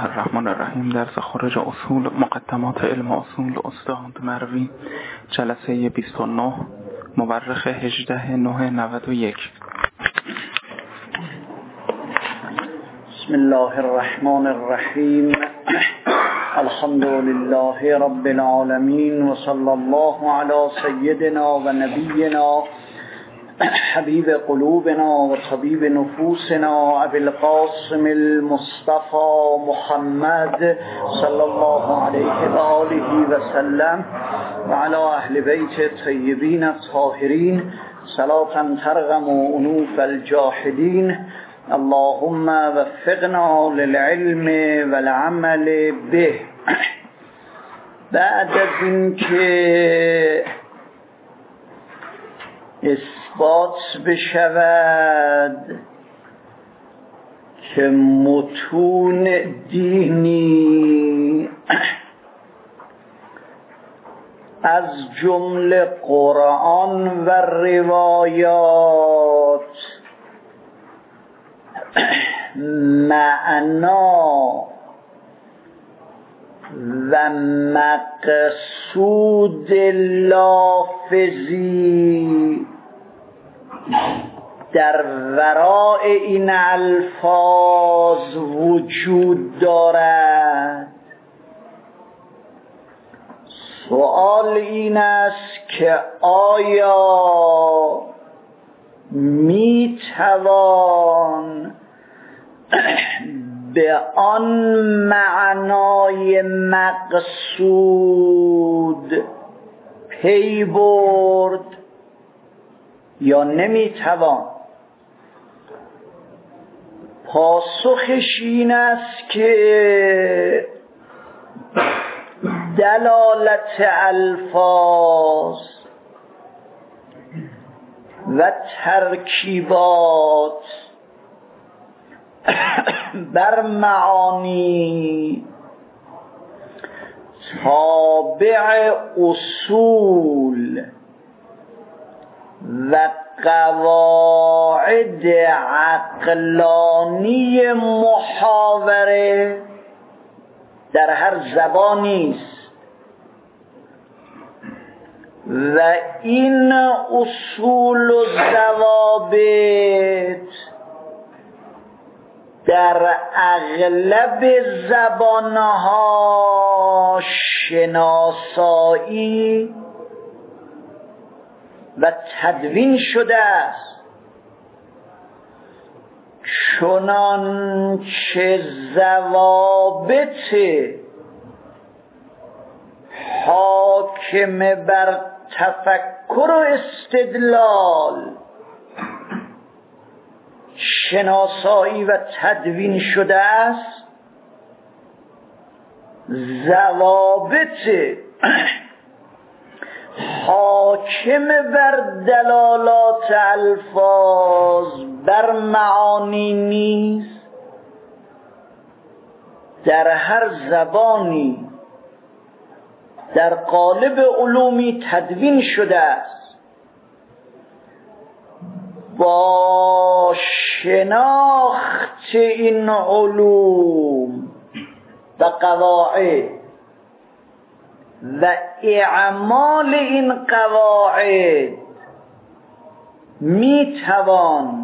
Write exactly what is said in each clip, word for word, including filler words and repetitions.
الله الرحمن الرحیم. درس خارج اصول مقدمات علم اصول استاد مروی، جلسه بیست و نه، مورخ هجده نه نود و یک. بسم الله الرحمن الرحیم. الحمد لله رب العالمین و صلی الله علی سیدنا و نبینا حبیب قلوبنا و طبیب نفوسنا ابی القاسم المصطفى محمد صلی الله علیه و آله و سلم و علی اهل بیت طیبین الطاهرین صلاة ترغم انوف الجاحدین. اللهم وفقنا للعلم والعمل به. بعد از این که اثبات بشود که متون دینی از جمله قرآن و روایات معنا و مقصود لافظی در ورای این الفاظ وجود دارد. سوال این است که آیا می توان به آن معنای مقصود پی برد یا نمی توان؟ پاسخش این است که دلالت الفاظ و ترکیبات بر معانی تابع اصول و قواعد عقلانی محاوره در هر زبانی است و این اصول و ضوابط در اغلب زبانها شناسایی و تدوین شده است، چنانچه ضوابط حاکم بر تفکر و استدلال شناسایی و تدوین شده است، ضوابط حاکم بر دلالات الفاظ بر معانی نیز در هر زبانی در قالب علومی تدوین شده است. با شناخت این علوم و قواعد و اعمال این قواعد می توان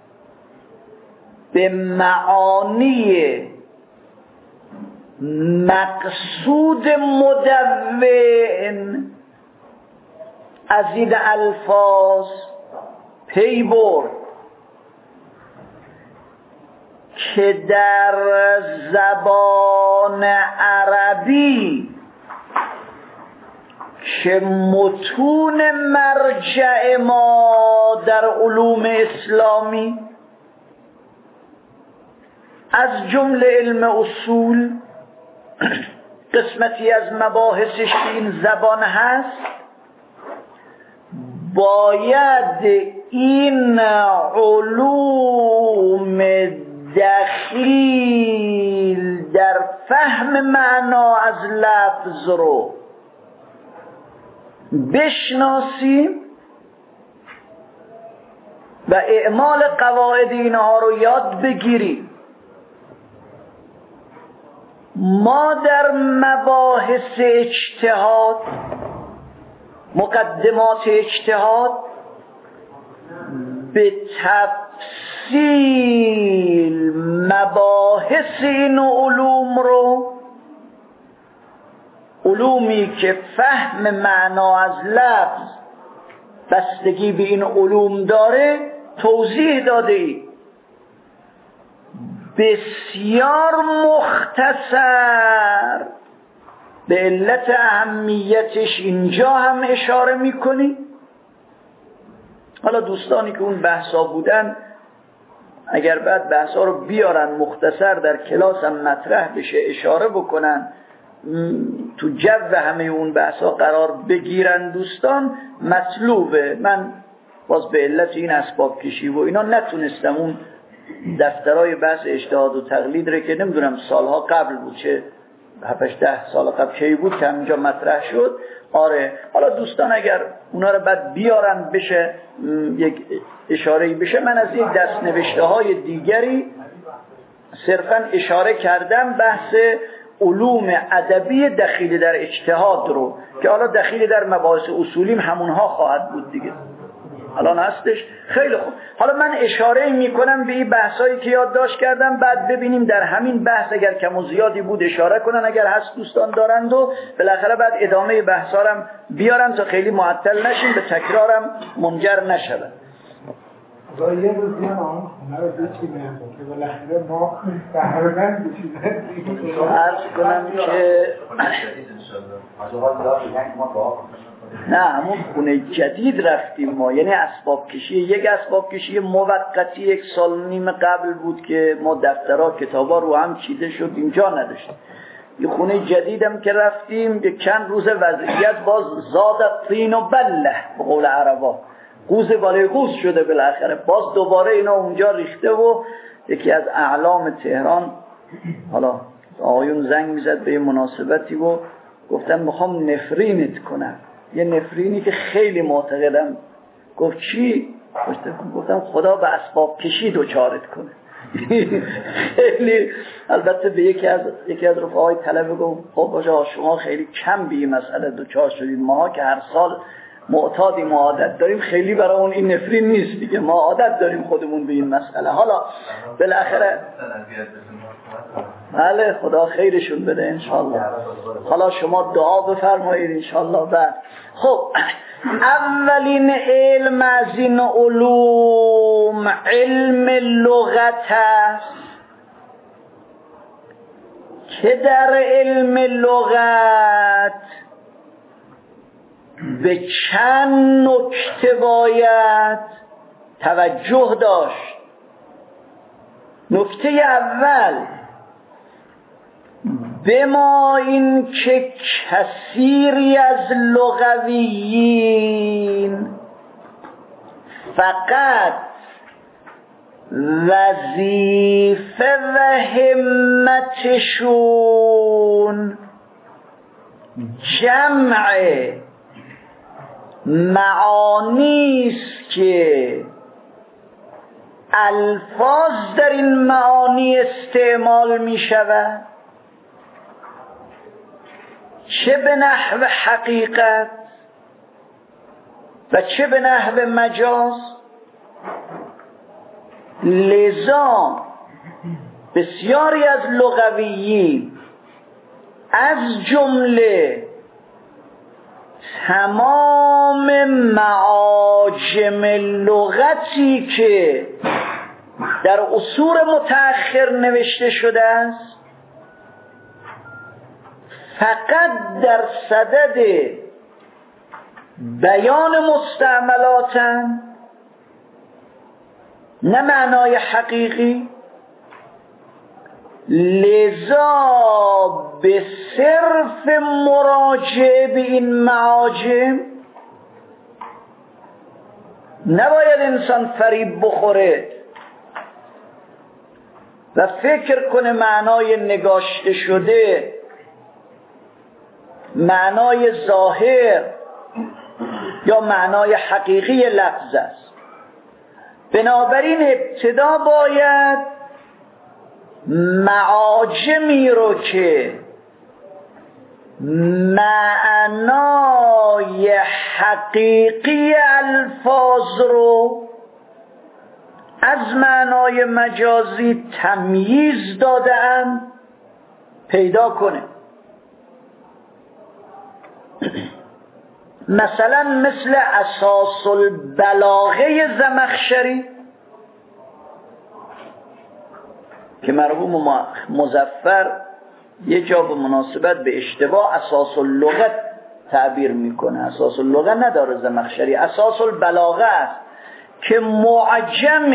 به معانی مقصود مدون از این الفاظ پی برد که در زبان عربی که متون مرجع ما در علوم اسلامی از جمله علم اصول قسمتی از مباحثش این زبان هست، باید این علوم دخیل در فهم معنا از لفظ رو بشناسیم و اعمال قواعد اینها رو یاد بگیریم ما در مباحث اجتهاد، مقدمات اجتهاد، به تفصیل مباحث این علوم رو، علومی که فهم معنا از لفظ بستگی به این علوم داره، توضیح داده ای. بسیار مختصر، به علت اهمیتش اینجا هم اشاره میکنی. حالا دوستانی که اون بحثا بودن اگر بعد بحثا رو بیارن مختصر در کلاس هم مطرح بشه اشاره بکنن، تو جو همه اون بحثا قرار بگیرن دوستان، مطلوبه. من باز به علت این اسباب کشی و اینا نتونستم اون دفترهای بحث اجتهاد و تقلید رو که نمیدونم سالها قبل بود، چه هفتش ده سال قبل کی بود که اینجا مطرح شد. آره حالا دوستان اگر اونا رو بعد بیارن بشه یک اشاره‌ای بشه، من از این دست نوشته های دیگری صرفا اشاره کردم بحث علوم ادبی دخیل در اجتهاد رو، که حالا دخیل در مباحث اصولیم همونها خواهد بود دیگه، الان هستش. خیلی خوب، حالا من اشاره میکنم به این بحثایی که یادداشت کردم، بعد ببینیم در همین بحث اگر کم و زیادی بود اشاره کنن اگر هست دوستان دارند، و بالاخره بعد ادامه بحثا رو بیارن تا خیلی معطل نشیم، به تکرارم منجر نشود. خدا یه روز بیان آن خونه رو بچینم که بالاخره ما بهرمند بشیدن. عرض کنم که نه همون خونه جدید رفتیم ما، یعنی اسباب کشی، یک اسباب کشی موقتی یک سال نیم قبل بود که ما دفترها کتابا رو هم چیده شد اینجا نداشتیم. یه خونه جدیدم که رفتیم یک چند روز وضعیت باز زاد طین و بله به قول عربا، قوز بالای قوز شده بالاخره، باز دوباره اینا اونجا ریخته و یکی از اعلام تهران حالا آقایون زنگ میزد به مناسبتی و گفتن میخوام نفرینت کنم، یه نفرینی که خیلی معتقدم. گفت چی؟ گفتم خدا به اسباب کشی دوچارت کنه. خیلی البته به یکی از یکی از رفقای طلبه گفت خب باشه شما خیلی کم به این مسئله دوچار شدید، ما که هر سال معتادیم و عادت داریم، خیلی برای اون این نفرین نیست دیگه، ما عادت داریم خودمون به این مسئله. حالا بالاخره بله خدا خیرشون بده انشالله. حالا شما دعا بفرمایید انشالله. بعد خب اولین علم از این علوم علم لغت است که در علم لغت به چند نکته باید توجه داشت. نکته اول، به ما این که کثیری از لغویین فقط وظیفه و همتشون جمع معانی است که الفاظ در این معانی استعمال می شود، چه به نحو حقیقت و چه به نحو مجاز. لذا بسیاری از لغویین از جمله تمام معاجم لغتی که در عصور متأخر نوشته شده است فقط در صدد بیان مستعملاتن، نه معنای حقیقی. لذا به صرف مراجعه به این معاجم نباید انسان فریب بخوره و فکر کنه معنای نگاشته شده معنای ظاهر یا معنای حقیقی لفظ است. بنابراین ابتدا باید معاجمی رو که معنای حقیقی الفاظ رو از معنای مجازی تمییز داده‌اند پیدا کنه. مثلا مثل اساس البلاغه زمخشری که مرحوم مظفر یه جا به مناسبت به اشتباه اساس اللغت تعبیر میکنه. اساس اللغت نداره زمخشری، اساس البلاغه است که معجم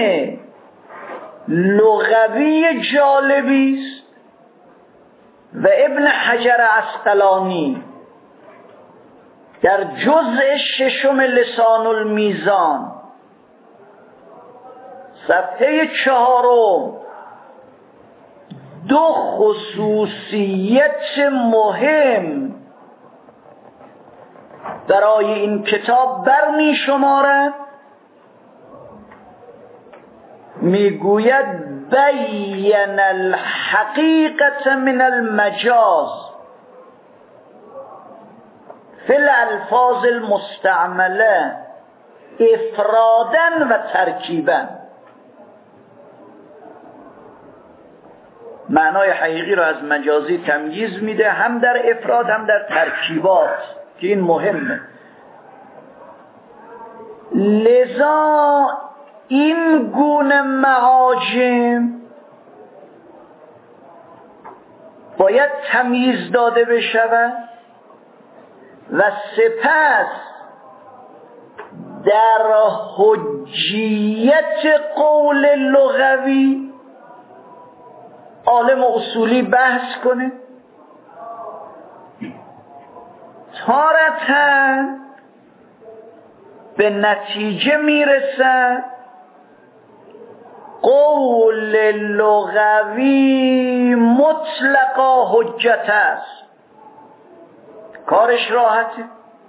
لغوی جالبی است و ابن حجر عسقلانی در جزء ششم لسان المیزان صفحه چهارم دو خصوصیت مهم برای این کتاب برمی شمارد. میگوید بین الحقیقت من المجاز فی الالفاظ المستعمله افرادا و ترکیبا. معنای حقیقی رو از مجازی تمییز میده، هم در افراد هم در ترکیبات که این مهمه. لذا این گونه معاجم باید تمییز داده بشود و سپس در حجیت قول لغوی عالم اصولی بحث کنه. تارتاً به نتیجه میرسد قول لغوی مطلقا حجت است، کارش راحته.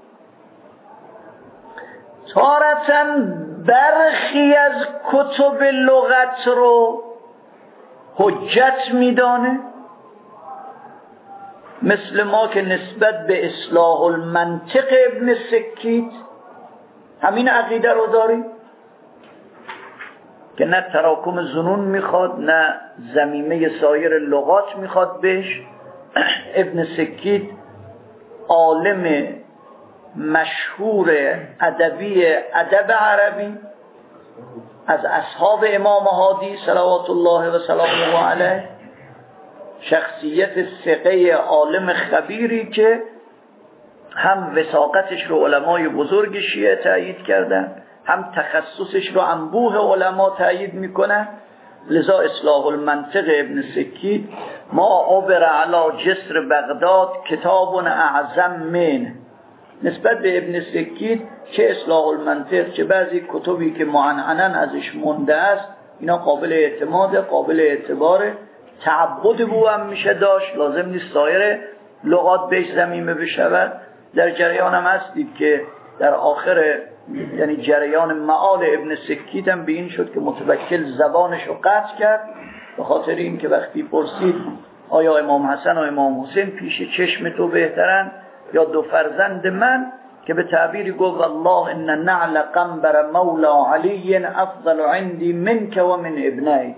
تارتاً برخی از کتب لغت رو حجت میدانه، مثل ما که نسبت به اصلاح المنطق ابن سکیت همین عقیده رو داریم که نه تراکم ظنون میخواد نه ضمیمه سایر لغات میخواد بهش. ابن سکیت عالم مشهور ادبی ادب عربی از اصحاب امام هادی صلوات الله و سلامه علیه، شخصیت ثقه عالم خبیری که هم وثاقتش رو علمای بزرگ شیعه تایید کردن، هم تخصصش رو انبوه علما تایید میکنن. لذا اصلاح المنطق ابن سکیت ما عبر علی جسر بغداد کتاب اعظم من، نسبت به ابن سکیت چه اصلاح المنطق چه بعضی کتبی که معنعنن ازش مونده است اینا قابل اعتماد، قابل اعتباره. تعبد بو هم میشه داشت، لازم نیست سایر لغات بهش ضمیمه بشود. در جریان هم هستید که در آخر یعنی جریان معال ابن سکیت هم به این شد که متوکل زبانش رو قطع کرد، به خاطر این که وقتی پرسید آیا امام حسن و امام حسین پیش چشم تو بهترن یا دو فرزند من، که به تعبیری گفت والله ان نعل قنبر مولا علی افضل عندي منك و من ابنائك.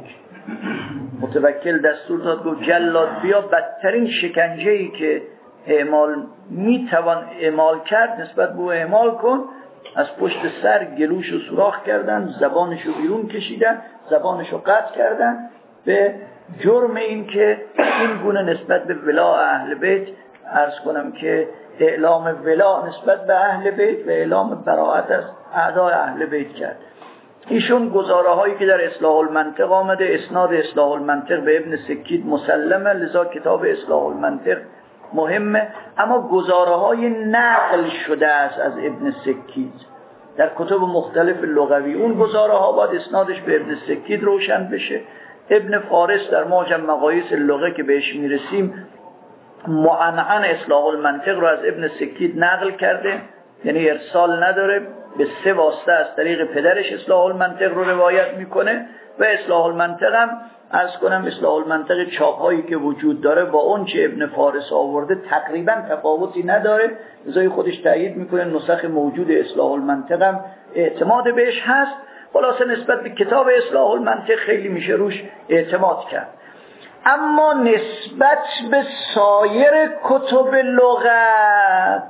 متوکل دستور داد گفت جلاد بیا بدترین شکنجه‌ای که اعمال میتوان اعمال کرد نسبت به اعمال کن. از پشت سر گلوشو سوراخ کردن، زبانشو بیرون کشیدن، زبانشو قطع کردن به جرم این که این گونه نسبت به ولا اهل بیت عرض کنم که اعلام ولا نسبت به اهل بیت و اعلام براءت از اعدای اهل بیت کرد. ایشون گزاره هایی که در اصلاح المنطق آمده، اسناد اصلاح المنطق به ابن سکیت مسلمه، لذا کتاب اصلاح المنطق مهمه. اما گزاره های نقل شده است از ابن سکیت در کتب مختلف لغوی، اون گزاره ها باید اسنادش به ابن سکیت روشن بشه. ابن فارس در معجم مقاییس اللغه که بهش میرسیم معنعن اصلاح المنطق رو از ابن سکیت نقل کرده، یعنی ارسال نداره، به سه واسطه از طریق پدرش اصلاح المنطق رو روایت میکنه. و اصلاح المنطق هم عرض کنم اصلاح المنطق چاپ‌هایی که وجود داره با اون چه ابن فارس آورده تقریبا تفاوتی نداره، لذا خودش تأیید میکنه نسخ موجود اصلاح المنطق هم اعتماد بهش هست. خلاصه نسبت به کتاب اصلاح المنطق خیلی میشه روش اعتماد کرد. اما نسبت به سایر کتب لغت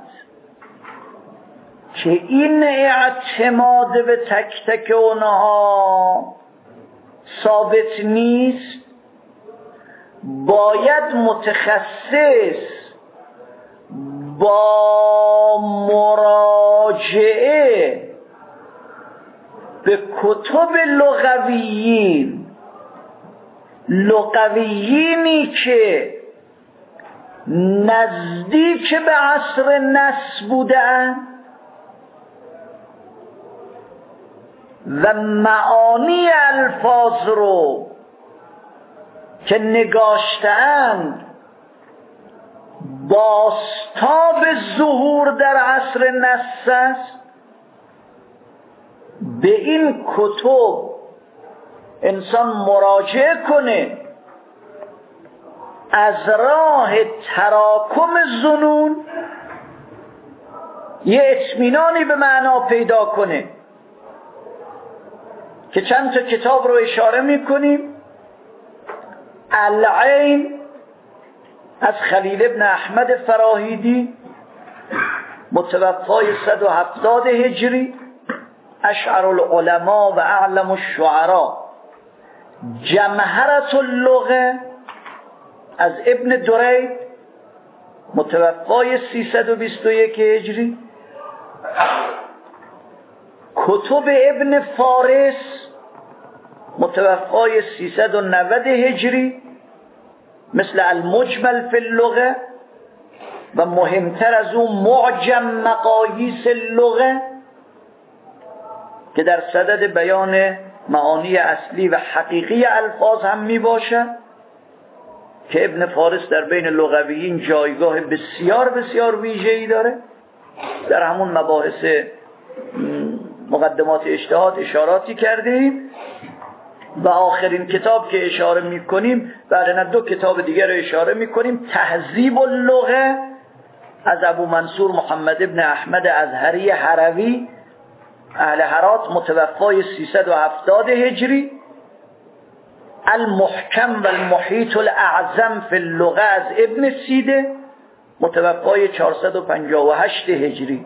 که این اعتماد به تک تک اونها ثابت نیست، باید متخصص با مراجعه به کتب لغویین لغویینی که نزدیک به عصر نص بودن و معانی الفاظ رو که نگاشتند بازتاب ظهور در عصر نص است، به این کتب انسان مراجعه کنه، از راه تراکم ظنون یه اطمینانی به معنا پیدا کنه که چند تا کتاب رو اشاره میکنیم. العین از خلیل ابن احمد فراهیدی متوفای صد و هفتاد هجری، اشعر العلماء و اعلم الشعراء، جمهرة اللغة از ابن درید متوفای سیصد و بیست و یک هجری، کتب ابن فارس متوفای سیصد و نود هجری مثل المجمل فی اللغة و مهمتر از اون معجم مقاییس اللغة که در صدد بیان معانی اصلی و حقیقی الفاظ هم می باشد، که ابن فارس در بین لغویین جایگاه بسیار بسیار ویژه‌ای داره. در همون مباحث مقدمات اجتهاد اشاراتی کردیم و آخرین کتاب که اشاره می کنیم بعد دو کتاب دیگر رو اشاره می کنیم، تهذیب اللغة از ابو منصور محمد ابن احمد ازهری حروی اهل هرات متوفای سیصد و هفتاد هجری، المحکم و المحیط الاعظم فی اللغة از ابن سیده متوفای چهارصد و پنجاه و هشت هجری.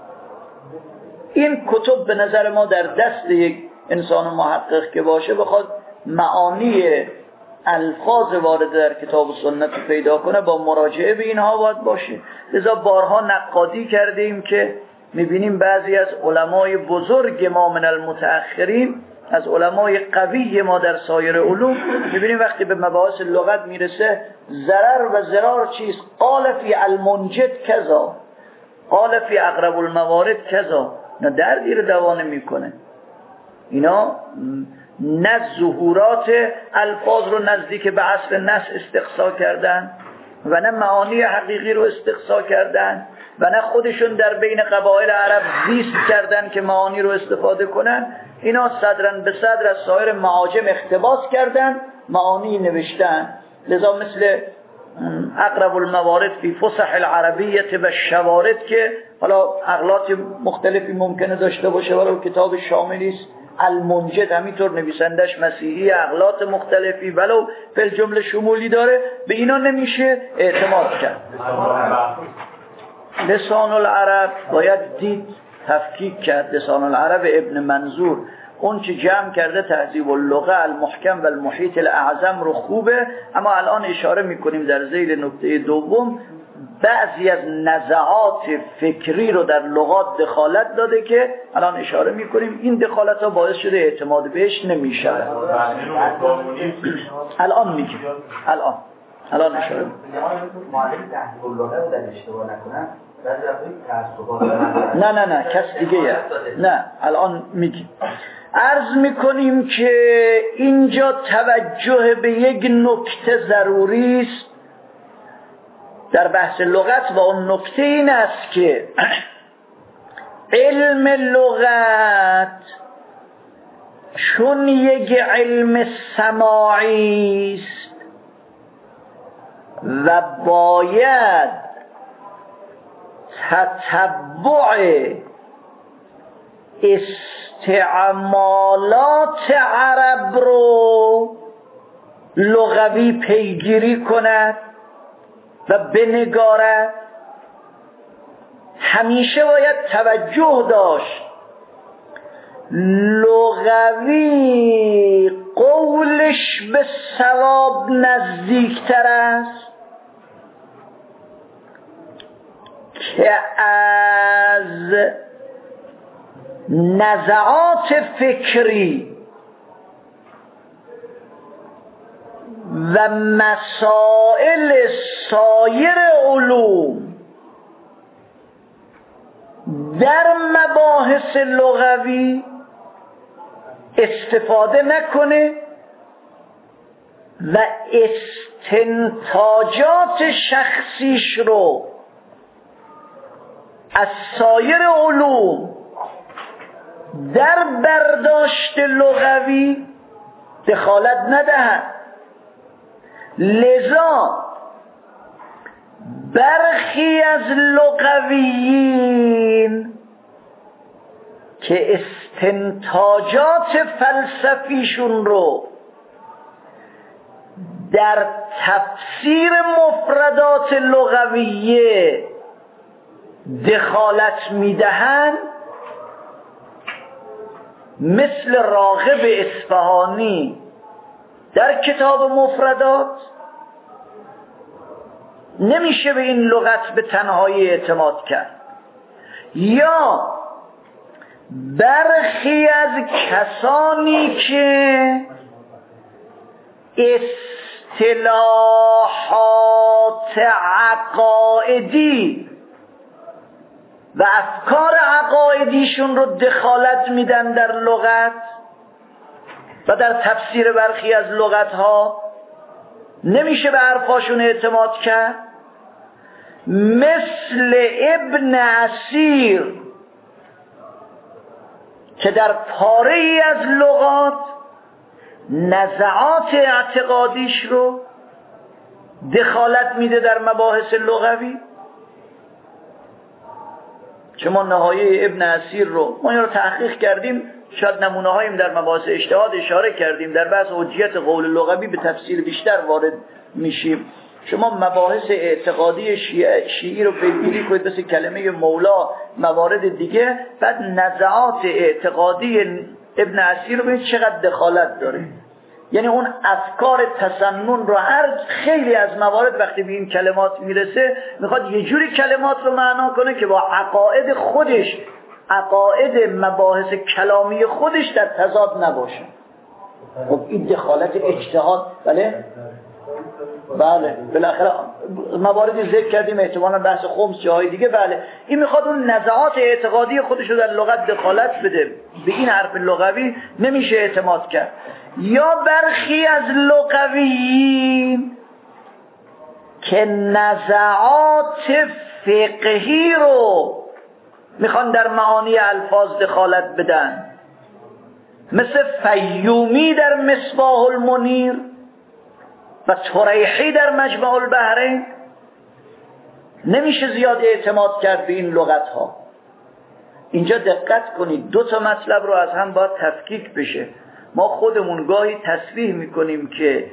این کتب به نظر ما در دست یک انسان محقق که باشه بخواد معانی الفاظ وارد در کتاب و سنت پیدا کنه با مراجعه به اینها باید باشه. لذا بارها نقادی کردیم که میبینیم بعضی از علمای بزرگ ما من المتأخرین، از علمای قوی ما در سایر علوم، میبینیم وقتی به مباحث لغت میرسه ضرر و ضرار چیست، قال فی المنجد کذا، قال فی اقرب الموارد کذا، نه دردی رو دوا نمیکنه. اینا نه ظهورات الفاظ رو نزدیک به عصر نص استقصا کردن و نه معانی حقیقی رو استقصا کردن و نه خودشون در بین قبایل عرب زیست کردن که معانی رو استفاده کنن. اینا صدرن به صدر از سایر معاجم اقتباس کردن، معانی نوشتن. لذا مثل اقرب الموارد فی فصح العربیت و شوارد که حالا اغلاط مختلفی ممکنه داشته باشه ولی کتاب شاملی است. المنجد همینطور نویسندش مسیحی، اغلاط مختلفی ولو فی جمله شمولی داره، به اینا نمیشه اعتماد کرد. لسان العرب باید دید، تفکیک کرد. لسان العرب ابن منظور اون چه جمع کرده تهذیب اللغة المحکم و المحیط الاعظم رو خوبه، اما الان اشاره میکنیم در ذیل نکته دوم بعضی از نزعات فکری رو در لغات دخالت داده که الان اشاره میکنیم این دخالت ها باعث شده اعتماد بهش نمیشه. الان میگیم الان الان اشاره نه نه نه کس دیگه نه الان میگیم. عرض میکنیم که اینجا توجه به یک نکته ضروری است در بحث لغت و اون نکته این است که علم لغت چون یک علم سماعی است و باید تتبع استعمالات عرب رو لغوی پیگیری کند و بنگارد، همیشه باید توجه داشت لغوی قولش به صواب نزدیکتر است که از نزعات فکری و مسائل سایر علوم در مباحث لغوی استفاده نکنه و استنتاجات شخصیش رو از سایر علوم در برداشت لغوی دخالت ندهد. لذا برخی از لغویین که استنتاجات فلسفیشون رو در تفسیر مفردات لغویه دخالت میدهند، مثل راغب اصفهانی در کتاب مفردات، نمیشه به این لغت به تنهایی اعتماد کرد. یا برخی از کسانی که اصطلاحات عقائدی و افکار عقائدیشون رو دخالت میدن در لغت و در تفسیر برخی از لغتها، نمیشه به حرفاشون اعتماد کرد. مثل ابن اسیر که در پاره ای از لغات نزعات اعتقادیش رو دخالت میده در مباحث لغوی. شما نهایه ابن اسیر رو ما این رو تحقیق کردیم، شاید نمونه هاییم در مباحث اجتهاد اشاره کردیم، در بحث حجیت قول لغوی به تفسیر بیشتر وارد میشیم. شما مباحث اعتقادی شیعی, شیعی رو پیگیری کنید، مثل کلمه مولا، موارد دیگه، بعد نزعات اعتقادی ابن اسیر رو ببینید چقدر دخالت داره. یعنی اون افکار تسنن رو هر خیلی از موارد وقتی به این کلمات میرسه میخواد یه جوری کلمات رو معنا کنه که با عقاید خودش، عقاید مباحث کلامی خودش در تضاد نباشه. خب این دخالت اجتهاد، بله بله بالاخره مواردی ذکر کردیم، احتمالاً بحث خمس جاهای دیگه. بله این میخواد اون نزعات اعتقادی خودش رو در لغت دخالت بده، به این حرف لغوی نمیشه اعتماد کرد. یا برخی از لغویین که نزعات فقهی رو میخوان در معانی الفاظ دخالت بدن، مثل فیومی در مصباح المنیر و طریحی در مجمع البحرین، نمیشه زیاد اعتماد کرد به این لغت ها. اینجا دقت کنید، دو تا مطلب رو از هم باید تفکیک بشه. ما خودمون گاهی تصریح میکنیم که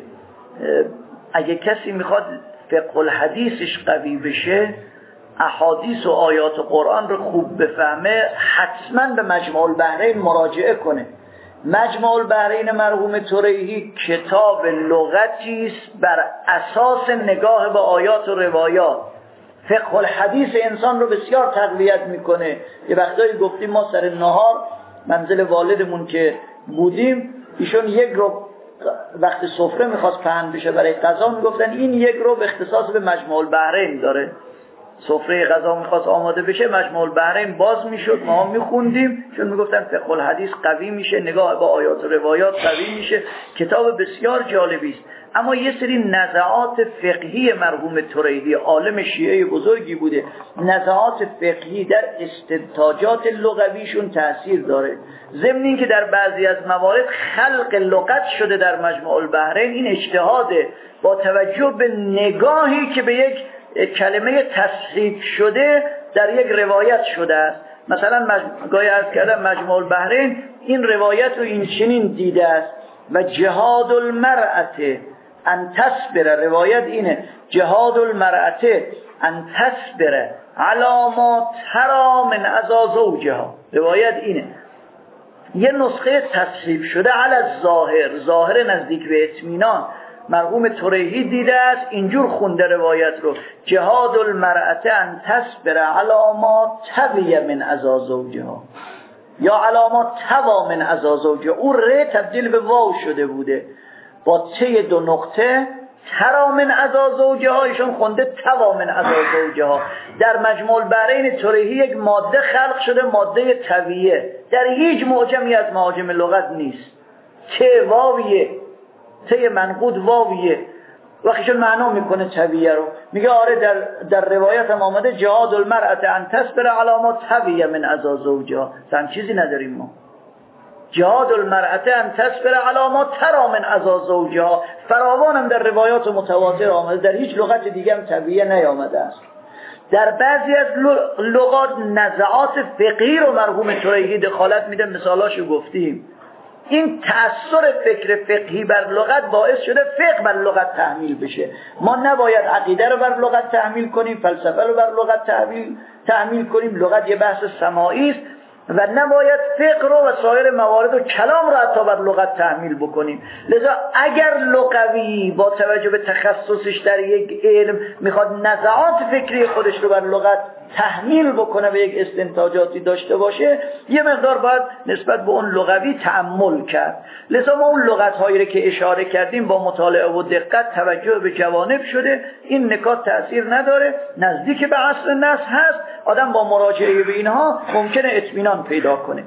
اگه کسی میخواد فقه الحدیثش قوی بشه، احادیث و آیات و قرآن رو خوب بفهمه، حتما به مجمع البحرین مراجعه کنه. مجمع البحرین مرحوم طریحی کتاب لغتی است بر اساس نگاه به آیات و روایات. فقه الحدیث انسان رو بسیار تقویت میکنه. یه وقتایی گفتیم ما سر نهار منزل والدمون که بودیم، ایشون یک رو وقت سفره میخواست پهن بشه برای غذا، میگفتن این یک رو به اختصاص به مجمع البحرین داره. سفره غذا میخواست آماده بشه مجموع البحرین باز میشد، ما هم میخوندیم، چون میگفتن فقه الحدیث قوی میشه، نگاه با آیات و روایات قوی میشه. کتاب بسیار جالبی است. اما یه سری نزعات فقهی مرحوم طریحی، عالم شیعه بزرگی بوده، نزعات فقهی در استنتاجات لغویشون تأثیر داره. ضمن این که در بعضی از موارد خلق لغت شده در مجموع البحرین، این اجتهاده با توجه به نگاهی که به یک کلمه تصحیح شده در یک روایت شده است. مثلا گاهی عرض کردم مجموع البحرین این روایت رو این چنین دیده است: و جهاد المرأة ان تصبر، روایت اینه جهاد المرأة ان تصبر علی ما ترى من اذی زوجها، روایت اینه. یه نسخه تصحیح شده علی الظاهر، ظاهر نزدیک به اطمینان، مرحوم طریحی دیده است اینجور خونده روایت رو: جهاد المرأة ان تصبر علی ما تبی من اذی زوجها، یا علی ما توا من اذی زوجها. اون ر تبدیل به واو شده بوده با ته دو نقطه، ترا من اذی زوجها، ایشون خونده توا من اذی زوجها. در مجموع البحرین طریحی یک ماده خلق شده، ماده تویه، در هیچ معجمی از معاجم لغت نیست. که واویه، ته منقود واویه، وقتیشون معنا میکنه تویه رو، میگه آره در در روایت هم آمده جهاد المرأة ان تصبر علی ما تبی من اذی زوجها. هم چیزی نداریم ما. جهاد المرأة ان تصبر علی ما ترى من اذی زوجها فراوان هم در روایات متواتر آمده، در هیچ لغت دیگه هم تبیه نیامده است. در بعضی از لغات نزعات فقهی رو مرحوم طریحی دخالت میده، مثالاشو گفتیم. این تأثیر فکر فقهی بر لغت باعث شده فقه بر لغت تحمیل بشه. ما نباید عقیده رو بر لغت تحمیل کنیم، فلسفه رو بر لغت تحمیل تحمیل کنیم، لغت یه بحث سماعی است، و نباید فقه رو و سایر موارد و کلام رو حتی بر لغت تحمیل بکنیم. لذا اگر لغوی با توجه به تخصصش در یک علم میخواد نزعات فکری خودش رو بر لغت تحمیل بکنه و یک استنتاجاتی داشته باشه، یه مقدار باید نسبت به اون لغوی تأمل کرد. لذا ما اون لغت‌هایی رو که اشاره کردیم با مطالعه و دقت توجه به جوانب شده، این نکات تأثیر نداره، نزدیک به اصل نص هست، آدم با مراجعه به اینها ممکنه اطمینان پیدا کنه.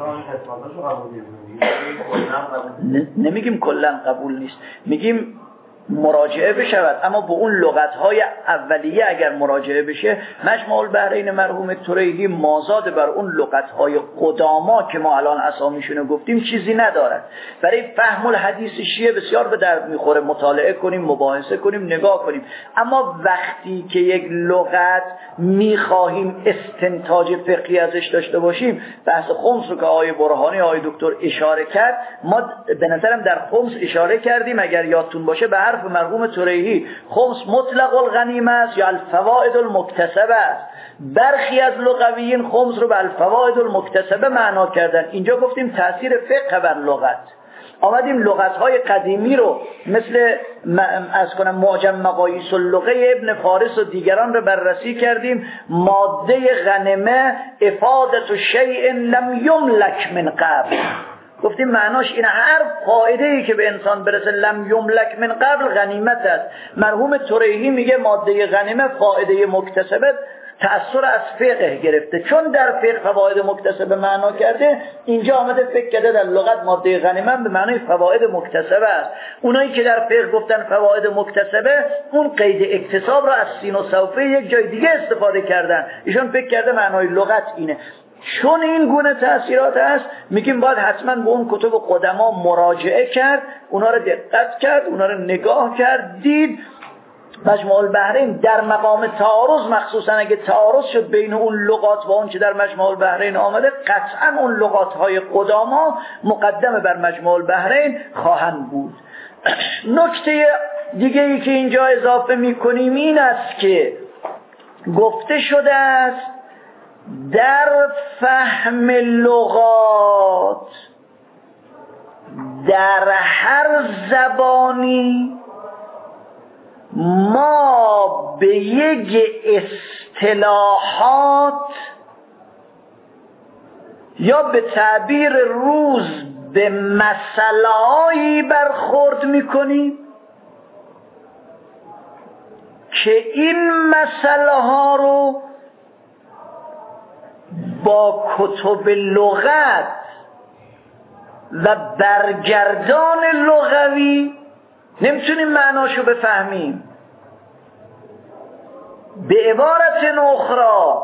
نمیگیم کلا قبول نیست، میگیم مراجعه بشود، اما به اون لغت‌های اولیه اگر مراجعه بشه، مجموع البحرین مرحوم طریحی مازاد بر اون لغت‌های قداما که ما الان اسامیشون گفتیم چیزی ندارد. برای فهم الحدیث شیعه بسیار به درد میخوره مطالعه کنیم، مباحثه کنیم، نگاه کنیم. اما وقتی که یک لغت میخواهیم استنتاج فقهی ازش داشته باشیم، بحث خمس رو که آقای برهانی آقای دکتر اشاره کرد، ما به نظرم در خمس اشاره کردیم، اگر یادتون باشه، به حرف مرحوم طریحی خمس مطلق الغنیمه است یا الفوائد المکتسبه است. برخی از لغویین خمس رو به الفوائد المکتسبه معنا کردن. اینجا گفتیم تأثیر فقه بر لغت. آمدیم لغت‌های قدیمی رو مثل از کنم معجم مقاییس اللغه ابن فارس و دیگران رو بررسی کردیم. ماده غنیمه افادت شیء لم یملک من قبل، گفتیم معناش اینه هر فایده‌ای که به انسان برسه لم یملک من قبل غنیمت است. مرحوم طریحی میگه ماده غنیمه فایده مکتسبه تأثیر از فقه گرفته، چون در فقه فواید مکتسبه معنا کرده، اینجا آمده فکر کرده در لغت ماده غنیمه به معنای فواید مکتسبه است. اونایی که در فقه گفتن فواید مکتسبه، اون قید اکتساب را از سین و سوفه یک جای دیگه استفاده کردن، ایشون فکر کرده معنای لغت اینه. چون این گونه تأثیرات هست، میگیم باید حتما به اون کتب قدما مراجعه کرد، اونا رو دقت کرد، اونا رو نگاه کرد، دید. مجموع البحرین در مقام تعارض، مخصوصا اگه تعارض شد بین اون لغات و اون چه در مجموع البحرین آمده، قطعا اون لغات‌های قدما مقدم بر مجموع البحرین خواهند بود. نکته دیگه ای که اینجا اضافه میکنیم این است که گفته شده است در فهم لغات در هر زبانی ما به یک اصطلاحات یا به تعبیر روز به مسائلی برخورد میکنیم که این مسئله ها رو با کتب لغت و برگردان لغوی نمیتونیم معناشو بفهمیم. به عبارت اخرى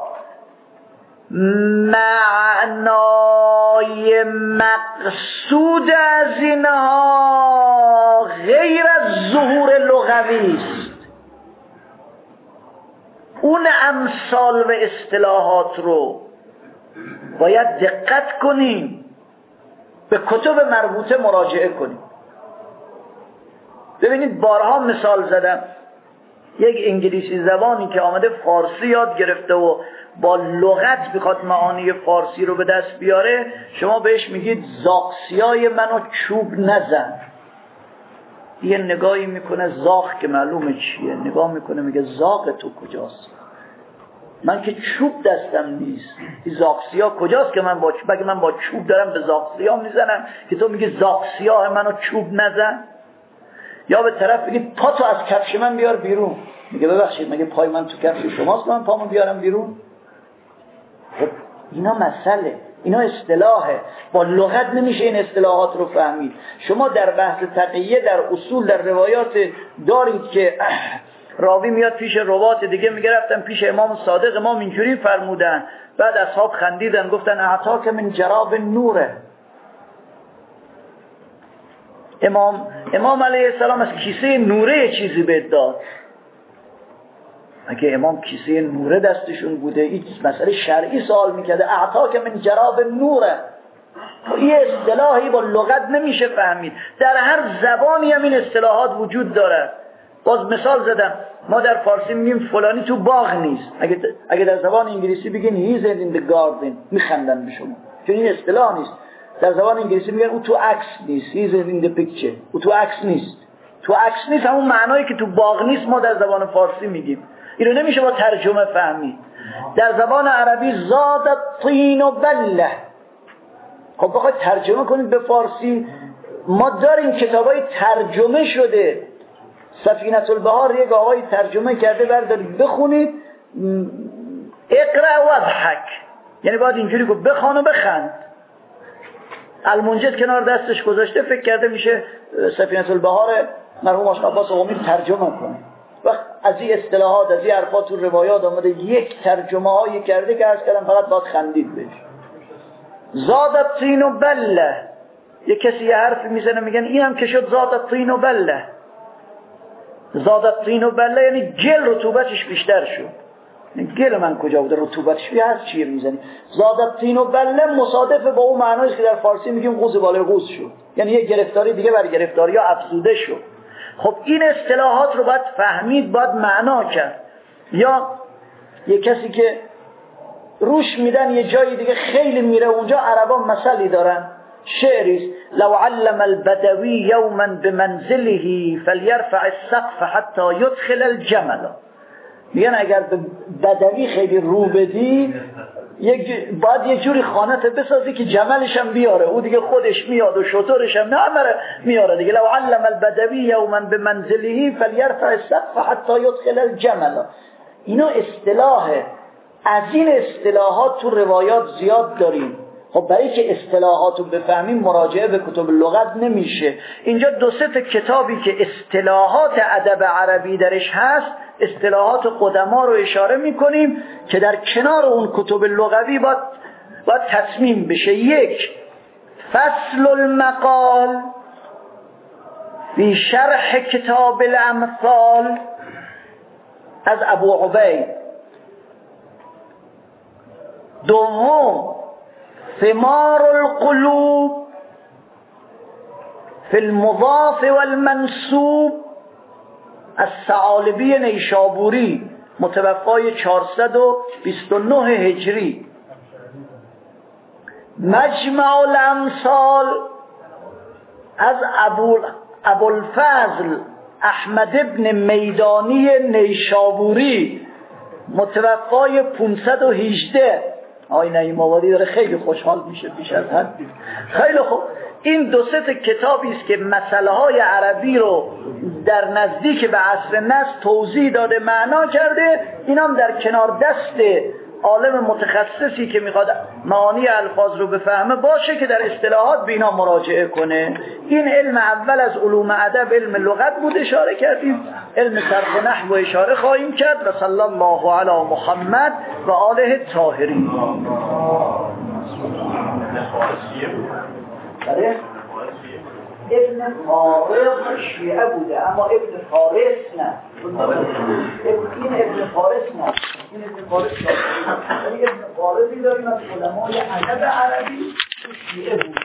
معنای مقصود از اینها غیر از ظهور لغوی است. اون امثال و اصطلاحات رو باید دقت کنیم، به کتب مربوطه مراجعه کنیم. ببینید بارها مثال زدم، یک انگلیسی زبانی که آمده فارسی یاد گرفته و با لغت بخواد معانی فارسی رو به دست بیاره، شما بهش میگید زاغسیای منو چوب نزن. یه نگاهی میکنه زاغ که معلومه چیه، نگاه میکنه میگه زاغ تو کجاست؟ من که چوب دستم نیست، این زاغسیا کجاست که من با چوب، بگه من با چوب دارم به زاغسیا میزنم که تو میگی زاغسیا منو چوب نزن؟ یا به طرف بگید پا تو از کفش من بیار بیرون، میگه ببخشید مگه پای من تو کفش شماست من پامو بیارم بیرون؟ خب اینا مسئله، اینا اصطلاحه، با لغت نمیشه این اصطلاحات رو فهمید. شما در بحث تقیه در اصول در روایات دارید که راوی میاد پیش روات دیگه میگه رفتم پیش امام صادق، امام اینجوری فرمودن، بعد اصحاب خندیدن گفتن اعطاک من جراب نوره. امام امام علیه السلام از کیسه نوره چیزی بهت داد. اگه امام کیسه نوره دستشون بوده این مسئله شرعی سوال میکرده، اعطاک من جراب نوره. این اصطلاحی با لغت نمیشه فهمید. در هر زبانی هم این اصطلاحات وجود داره. باز مثال زدم، ما در فارسی میگیم فلانی تو باغ نیست، اگه اگه در زبان انگلیسی بگین he's in the garden میخندن به شما، چون این اصطلاح نیست. در زبان انگلیسی میگن او تو عکس نیست، he's in the picture، او تو عکس نیست. تو عکس نیست همون معنایی که تو باغ نیست ما در زبان فارسی میگیم. اینو نمیشه با ترجمه فهمید. در زبان عربی زادت طین و بله. خب بخواید ترجمه کنید به فارسی، ما داریم کتابای ترجمه شده. سفینة البحار یک آقای ترجمه کرده، بردارید بخونید، اقرأ و اضحک، یعنی باید اینجوری گفت بخوان و بخند. المنجد کنار دستش گذاشته فکر کرده میشه سفینة البحار مرحوم آقا عباس قمی ترجمه کنه. وقت از این اصطلاحات از این حرفات تو روایات آمده یک ترجمه هایی کرده که عرض کردم فقط باید خندید بهش. زادت طین و بله. یک کسی یه حرفی میزنه میگن این هم که شد زادت طین و بله. زادت طین و بله یعنی گل رطوبتش بیشتر شد. گل من کجا بوده رطوبتش بی هر چیه میزنی. زادت طین و بله مصادف با اون معنیش که در فارسی میگیم قوز بالای قوز شد، یعنی یه گرفتاری دیگه بر گرفتاری ها افزوده شد. خب این اصطلاحات رو باید فهمید، باید معنا کرد. یا یه کسی که روش میدن یه جایی دیگه خیلی میره اونجا، عربان مثلی دارن، شعریست: لو علم البدوی یوما بمنزله فلیرفع السقف حتی یدخل الجمل. میگن اگر به بدوی خیلی رو بدی یک باید یه جوری خانت بسازی که جملش هم بیاره، او دیگه خودش میاد و شطورش هم نمیاره میاره دیگه. لو علم البدوی یوما بمنزله فلیرفع السقف حتی یدخل الجمل. اینا اصطلاحه. از این اصطلاحات تو روایات زیاد داریم. خب برای که اصطلاحات رو بفهمیم مراجعه به کتب لغت نمیشه. اینجا دو سه تا کتابی که اصطلاحات ادب عربی درش هست، اصطلاحات قدما رو اشاره میکنیم که در کنار اون کتب لغوی باید, باید تصمیم بشه. یک، فصل المقال فی شرح کتاب الامثال از ابو عبید. دوم، ثمار القلوب فی المضاف والمنسوب از ثعالبی نیشابوری متوفای چهارصد و بیست و نه هجری. مجمع الامثال از ابو ابوالفضل احمد ابن میدانی نیشابوری متوفای پانصد و هجده. آقای نعیم آبادی داره خیلی خوشحال میشه بیش از حد. خیلی خوب، این دو سه کتابی است که مسئله های عربی رو در نزدیک به عصر نسب توضیح داده، معنا کرده. این هم در کنار دست عالم متخصصی که میخواد معانی الفاظ رو بفهمه باشه که در اصطلاحات به اینا مراجعه کنه. این علم اول از علوم ادب علم لغت بود، اشاره کردیم. علم صرف و نحو اشاره خواهیم کرد. و صلی الله علی محمد و آله الطاهرین. بله ابن فارس شیعه بوده، اما ابن فارس نه. این ابن فارس نه، این ابن فارس نه. ابن فارسی داریم از علمای ادب عربی شیعه بود.